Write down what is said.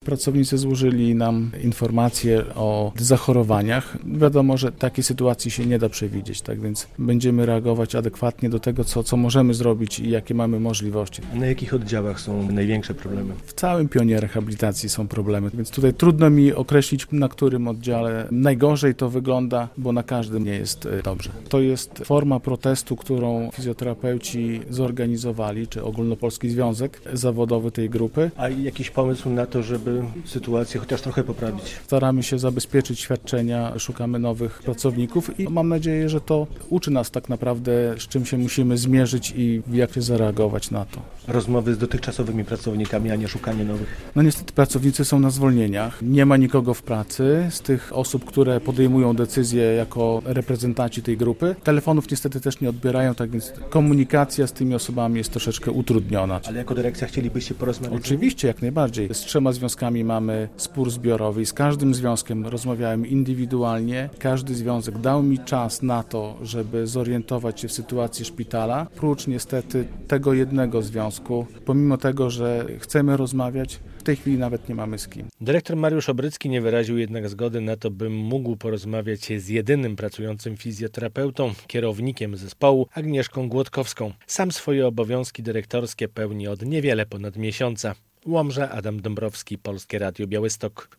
Pracownicy złożyli nam informacje o zachorowaniach. Wiadomo, że takiej sytuacji się nie da przewidzieć, tak więc będziemy reagować adekwatnie do tego, co możemy zrobić i jakie mamy możliwości. Na jakich oddziałach są największe problemy? W całym pionie rehabilitacji są problemy, więc tutaj trudno mi określić, na którym oddziale najgorzej to wygląda, bo na każdym nie jest dobrze. To jest forma protestu, którą fizjoterapeuci zorganizowali, czy Ogólnopolski Związek Zawodowy tej grupy. A jakiś pomysł na to, żeby sytuację chociaż trochę poprawić? Staramy się zabezpieczyć świadczenia, szukamy nowych pracowników i mam nadzieję, że to uczy nas tak naprawdę, z czym się musimy zmierzyć i jak zareagować na to. Rozmowy z dotychczasowymi pracownikami, a nie szukanie nowych? No niestety pracownicy są na zwolnieniach, nie ma nikogo w pracy z tych osób, które podejmują decyzje jako reprezentanci tej grupy. Telefonów niestety też nie odbierają, tak więc komunikacja z tymi osobami jest troszeczkę utrudniona. Ale jako dyrekcja chcielibyście porozmawiać? Oczywiście, jak najbardziej. Z 3 związkami mamy spór zbiorowy i z każdym związkiem rozmawiałem indywidualnie. Każdy związek dał mi czas na to, żeby zorientować się w sytuacji szpitala. Prócz niestety tego jednego związku, pomimo tego, że chcemy rozmawiać, w tej chwili nawet nie mamy z kim. Dyrektor Mariusz Obrycki nie wyraził jednak zgody na to, bym mógł porozmawiać z jedynym pracującym fizjoterapeutą, kierownikiem zespołu Agnieszką Głodkowską. Sam swoje obowiązki dyrektorskie pełni od niewiele ponad miesiąca. Łomża, Adam Dąbrowski, Polskie Radio Białystok.